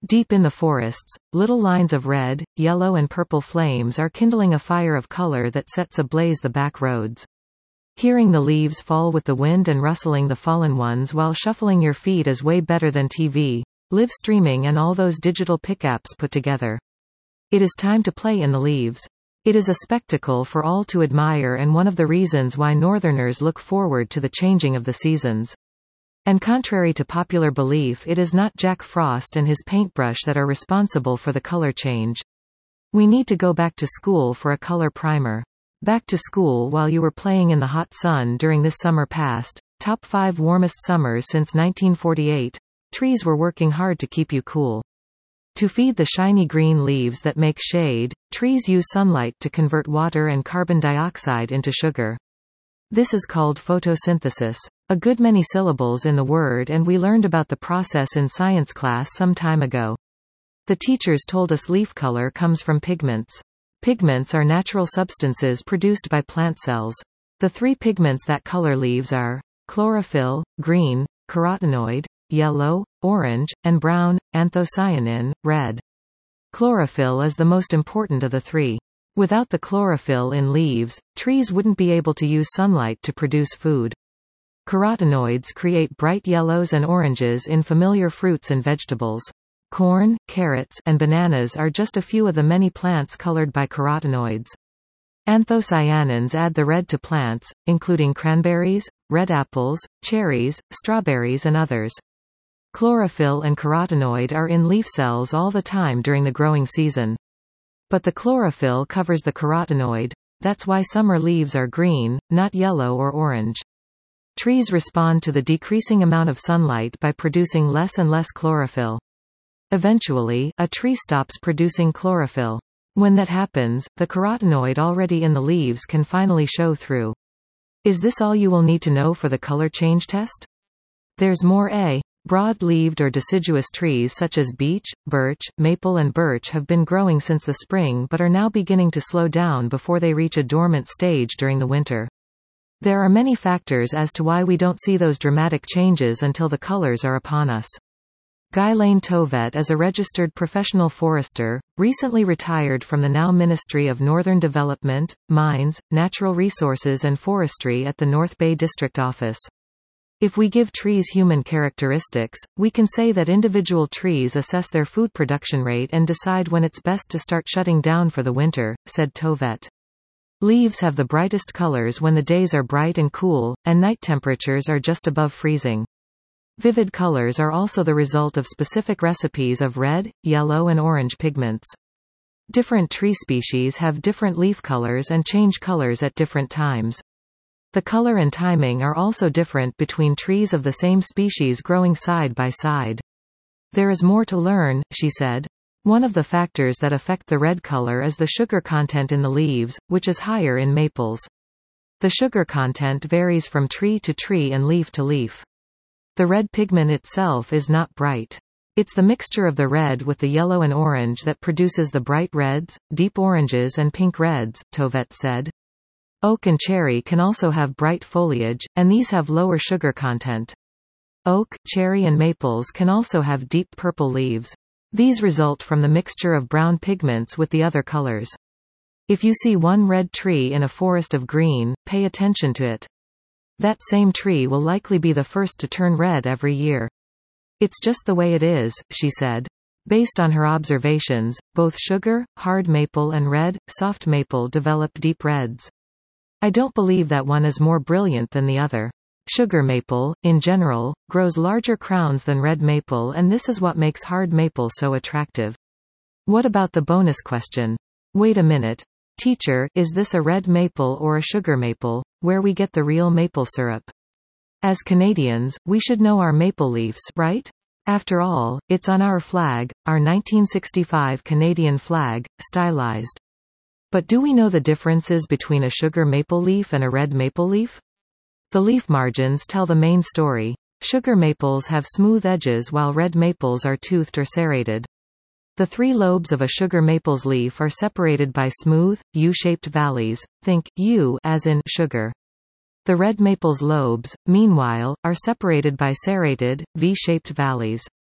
Deep in the forests, little lines of red, yellow and purple flames are kindling a fire of color that sets ablaze the back roads. Hearing the leaves fall with the wind and rustling the fallen ones while shuffling your feet is way better than TV, live streaming and all those digital pick-apps put together. It is time to play in the leaves. It is a spectacle for all to admire and one of the reasons why Northerners look forward to the changing of the seasons. And contrary to popular belief, it is not Jack Frost and his paintbrush that are responsible for the color change. We need to go back to school for a color primer. Back to school while you were playing in the hot sun during this summer past, top 5 warmest summers since 1948. Trees were working hard to keep you cool. To feed the shiny green leaves that make shade, trees use sunlight to convert water and carbon dioxide into sugar. This is called photosynthesis. A good many syllables in the word, and we learned about the process in science class some time ago. The teachers told us leaf color comes from pigments. Pigments are natural substances produced by plant cells. The 3 pigments that color leaves are chlorophyll, green, carotenoid, yellow, orange, and brown, anthocyanin, red. Chlorophyll is the most important of the 3. Without the chlorophyll in leaves, trees wouldn't be able to use sunlight to produce food. Carotenoids create bright yellows and oranges in familiar fruits and vegetables. Corn, carrots, and bananas are just a few of the many plants colored by carotenoids. Anthocyanins add the red to plants, including cranberries, red apples, cherries, strawberries and others. Chlorophyll and carotenoid are in leaf cells all the time during the growing season. But the chlorophyll covers the carotenoid. That's why summer leaves are green, not yellow or orange. Trees respond to the decreasing amount of sunlight by producing less and less chlorophyll. Eventually, a tree stops producing chlorophyll. When that happens, the carotenoid already in the leaves can finally show through. Is this all you will need to know for the color change test? There's more. Broad-leaved or deciduous trees such as beech, birch, maple and birch have been growing since the spring but are now beginning to slow down before they reach a dormant stage during the winter. There are many factors as to why we don't see those dramatic changes until the colors are upon us. Guylaine Tovet is a registered professional forester, recently retired from the now Ministry of Northern Development, Mines, Natural Resources and Forestry at the North Bay District Office. If we give trees human characteristics, we can say that individual trees assess their food production rate and decide when it's best to start shutting down for the winter, said Tovet. Leaves have the brightest colors when the days are bright and cool, and night temperatures are just above freezing. Vivid colors are also the result of specific recipes of red, yellow and orange pigments. Different tree species have different leaf colors and change colors at different times. The color and timing are also different between trees of the same species growing side by side. There is more to learn, she said. One of the factors that affect the red color is the sugar content in the leaves, which is higher in maples. The sugar content varies from tree to tree and leaf to leaf. The red pigment itself is not bright. It's the mixture of the red with the yellow and orange that produces the bright reds, deep oranges and pink reds, Tovet said. Oak and cherry can also have bright foliage, and these have lower sugar content. Oak, cherry and maples can also have deep purple leaves. These result from the mixture of brown pigments with the other colors. If you see one red tree in a forest of green, pay attention to it. That same tree will likely be the first to turn red every year. It's just the way it is, she said. Based on her observations, both sugar, hard maple and red, soft maple develop deep reds. I don't believe that one is more brilliant than the other. Sugar maple, in general, grows larger crowns than red maple and this is what makes hard maple so attractive. What about the bonus question? Wait a minute. Teacher, is this a red maple or a sugar maple, where we get the real maple syrup? As Canadians, we should know our maple leaves, right? After all, it's on our flag, our 1965 Canadian flag, stylized. But do we know the differences between a sugar maple leaf and a red maple leaf? The leaf margins tell the main story. Sugar maples have smooth edges while red maples are toothed or serrated. The 3 lobes of a sugar maple's leaf are separated by smooth, U-shaped valleys, think, U as in sugar. The red maple's lobes, meanwhile, are separated by serrated, V-shaped valleys.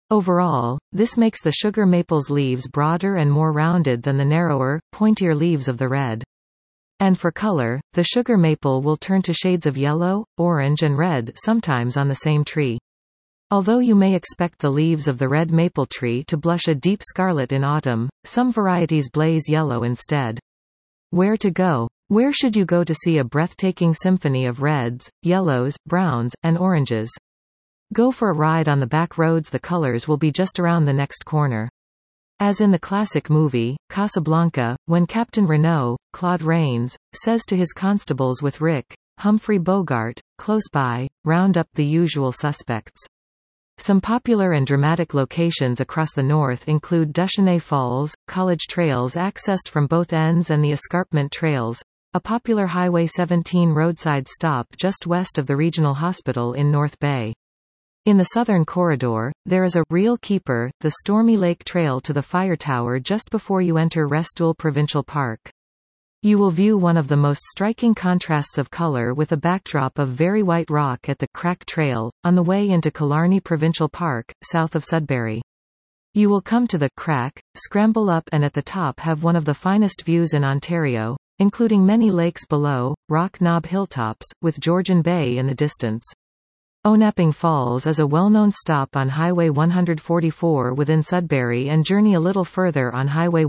Overall, this makes the sugar maple's leaves broader and more rounded than the narrower, pointier leaves of the red. And for color, the sugar maple will turn to shades of yellow, orange and red sometimes on the same tree. Although you may expect the leaves of the red maple tree to blush a deep scarlet in autumn, some varieties blaze yellow instead. Where to go? Where should you go to see a breathtaking symphony of reds, yellows, browns, and oranges? Go for a ride on the back roads. The colors will be just around the next corner. As in the classic movie, Casablanca, when Captain Renault, Claude Rains, says to his constables with Rick, Humphrey Bogart, close by, round up the usual suspects. Some popular and dramatic locations across the north include Duchesnay Falls, College Trails accessed from both ends, and the Escarpment Trails, a popular Highway 17 roadside stop just west of the regional hospital in North Bay. In the southern corridor, there is a real keeper, the Stormy Lake Trail to the fire tower just before you enter Restoule Provincial Park. You will view one of the most striking contrasts of color with a backdrop of very white rock at the Crack Trail, on the way into Killarney Provincial Park, south of Sudbury. You will come to the Crack, scramble up, and at the top have one of the finest views in Ontario, including many lakes below, Rock Knob hilltops, with Georgian Bay in the distance. Onapping Falls is a well-known stop on Highway 144 within Sudbury, and journey a little further on Highway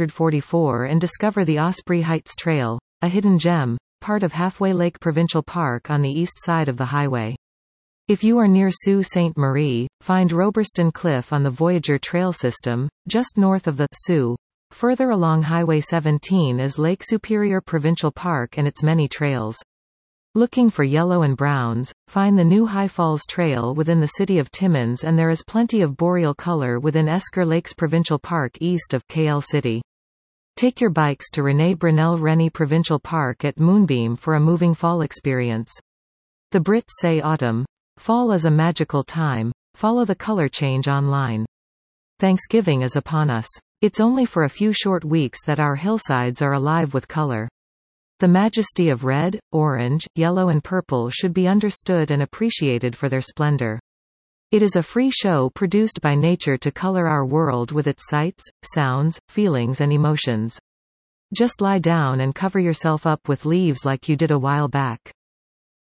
144 and discover the Osprey Heights Trail, a hidden gem, part of Halfway Lake Provincial Park on the east side of the highway. If you are near Sault Ste. Marie, find Roberston Cliff on the Voyager Trail system, just north of the Sault. Further along Highway 17 is Lake Superior Provincial Park and its many trails. Looking for yellow and browns, find the new High Falls Trail within the city of Timmins, and there is plenty of boreal color within Esker Lakes Provincial Park east of KL City. Take your bikes to René Brunel Rennie Provincial Park at Moonbeam for a moving fall experience. The Brits say autumn. Fall is a magical time. Follow the color change online. Thanksgiving is upon us. It's only for a few short weeks that our hillsides are alive with color. The majesty of red, orange, yellow and purple should be understood and appreciated for their splendor. It is a free show produced by nature to color our world with its sights, sounds, feelings and emotions. Just lie down and cover yourself up with leaves like you did a while back.